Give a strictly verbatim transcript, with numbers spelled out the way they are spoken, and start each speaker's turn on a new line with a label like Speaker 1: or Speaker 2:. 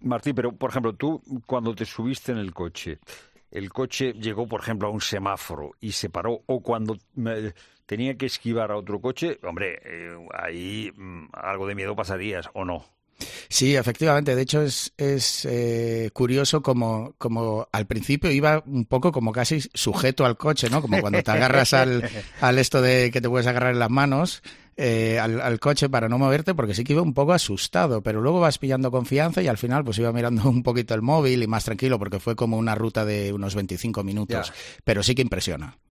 Speaker 1: Martín, pero por ejemplo, tú cuando te subiste en el coche, el coche llegó, por ejemplo, a un semáforo y se paró, o cuando eh, tenía que esquivar a otro coche, hombre, eh, ahí mm, algo de miedo pasarías, ¿o no?
Speaker 2: Sí, efectivamente. De hecho, es, es eh, curioso como, como al principio iba un poco como casi sujeto al coche, ¿no? Como cuando te agarras al, al esto de que te puedes agarrar en las manos, eh, al, al coche para no moverte, porque sí que iba un poco asustado, pero luego vas pillando confianza y al final pues iba mirando un poquito el móvil y más tranquilo, porque fue como una ruta de unos veinticinco minutos,
Speaker 1: Ya.
Speaker 2: pero sí que impresiona.